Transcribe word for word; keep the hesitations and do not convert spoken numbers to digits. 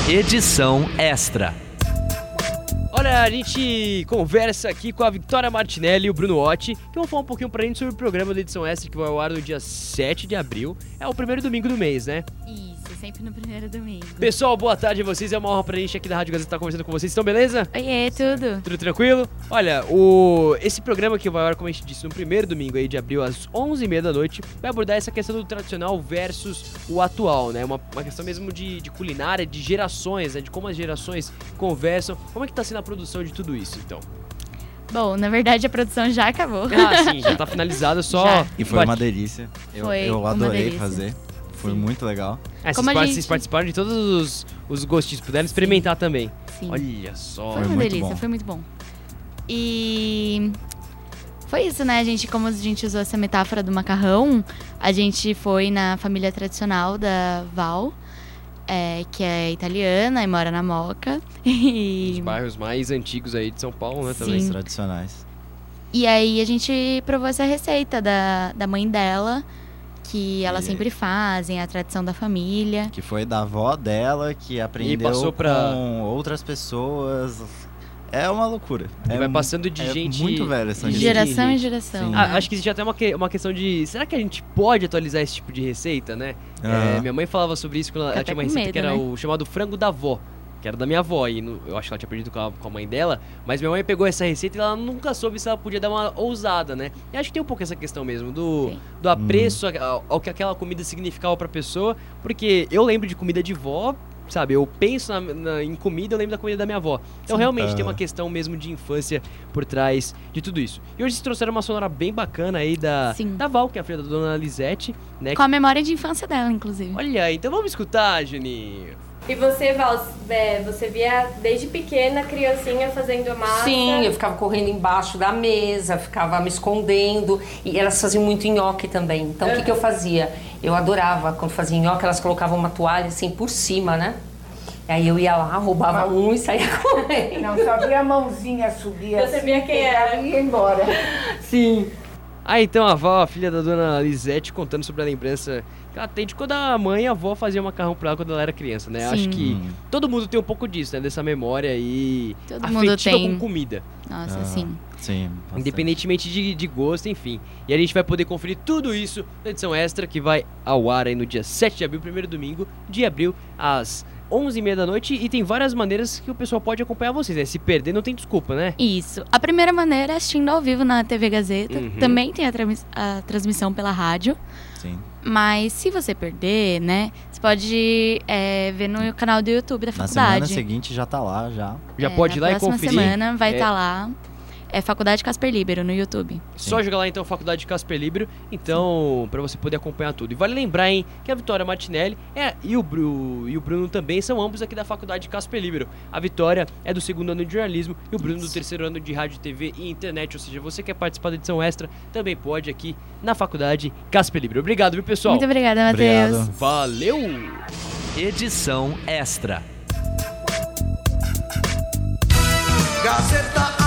Edição Extra. Olha, a gente conversa aqui com a Victoria Martinelli e o Bruno Otti, que vão falar um pouquinho pra gente sobre o programa da Edição Extra, que vai ao ar no dia sete de abril. É o primeiro domingo do mês, né? Isso, sempre no primeiro domingo. Pessoal, boa tarde a vocês. É uma honra pra gente aqui da Rádio Gazeta estar conversando com vocês. Estão beleza? Oiê, tudo? Tudo tranquilo? Olha, o... esse programa que vai ao ar, como a gente disse, no primeiro domingo aí de abril, às onze e meia da noite, vai abordar essa questão do tradicional versus o atual, né? Uma, uma questão mesmo de, de culinária, de gerações, né? De como as gerações conversam. Como é que tá sendo a produção de tudo isso, então? Bom, na verdade a produção já acabou. Ah, sim, já tá finalizada, só... Já. E foi uma delícia. Eu, Foi eu uma adorei delícia. fazer. Foi Sim. muito legal. É, vocês, Como a part- gente- vocês participaram de todos os, os gostinhos, puderam experimentar também. Sim. Olha só. Foi Foi uma muito delícia, bom. foi muito bom. E foi isso, né, gente? Como a gente usou essa metáfora do macarrão, a gente foi na família tradicional da Val, é, que é italiana e mora na Moca. E, Os bairros mais antigos aí de São Paulo, né, Sim. também. Os tradicionais. e aí a gente provou essa receita da, da mãe dela, que elas E- sempre fazem, a tradição da família. Que foi da avó dela, que aprendeu passou pra- com outras pessoas. É uma loucura. E é vai passando de é gente... muito velho essa de De gente. geração em gente. geração. Sim. né? Ah, acho que existe até uma, que- uma questão de... Será que a gente pode atualizar esse tipo de receita, né? É, Aham. minha mãe falava sobre isso quando ela, Fica ela tinha uma até com receita que medo, era né? o chamado frango da avó, que era da minha avó. E no- eu acho que ela tinha perdido com a, com a mãe dela. Mas minha mãe pegou essa receita e ela nunca soube se ela podia dar uma ousada, né? E acho que tem um pouco essa questão mesmo do, Sim. do apreço ao, ao que aquela comida significava pra pessoa. Porque eu lembro de comida de vó, sabe? Eu penso na- na- em comida, eu lembro da comida da minha avó. Então Sim. realmente tem Aham. uma questão mesmo de infância por trás de tudo isso. E hoje vocês trouxeram uma sonora bem bacana aí da, Sim. da Val, que é a filha da dona Lisete, né? Com a memória de infância dela, inclusive. Olha aí, então vamos escutar, Juninho. E você, Val, é, você via desde pequena criancinha fazendo massa? Sim, eu ficava correndo embaixo da mesa, ficava me escondendo. E elas faziam muito nhoque também. Então, o que, que eu fazia? Eu adorava quando fazia nhoque, elas colocavam uma toalha assim por cima, né? Aí eu ia lá, roubava um e saía correndo. Não, só via a mãozinha subir Você assim, via quem pegava era. e ia embora. Sim. Ah, então a Val, a filha da dona Lisete, contando sobre a lembrança que ela tem de quando a mãe e a avó faziam macarrão pra ela quando ela era criança, né? Sim. Acho que Hum. todo mundo tem um pouco disso, né? Dessa memória aí Todo mundo afetiva tem. com comida. Nossa, Ah, sim. Sim. bastante. Independentemente de, de gosto, enfim. E a gente vai poder conferir tudo isso na edição extra que vai ao ar aí no dia sete de abril, primeiro domingo de abril, às onze e meia da noite. E tem várias maneiras que o pessoal pode acompanhar vocês, né? Se perder, não tem desculpa, né? Isso. A primeira maneira é assistindo ao vivo na T V Gazeta. Uhum. Também tem a, trans- a transmissão pela rádio. Sim. Mas se você perder, né? Você pode é, ver no canal do YouTube da Na semana faculdade. seguinte já tá lá, já. Já É, pode ir na lá e próxima conferir. semana vai É. estar lá. É Faculdade Casper Libero no YouTube. Só jogar lá então Faculdade de Casper Libero, então, pra você poder acompanhar tudo. E vale lembrar, hein, que a Vitória Martinelli é, e, o Bru, e o Bruno também são ambos aqui da Faculdade de Casper Libero. A Vitória é do segundo ano de jornalismo e o Bruno do terceiro ano de rádio, T V e internet. Ou seja, você quer participar da edição extra, também pode aqui na Faculdade Casper Libero. Obrigado, viu, pessoal? Muito obrigada, Matheus. Obrigado. Valeu! Edição Extra. Gazeta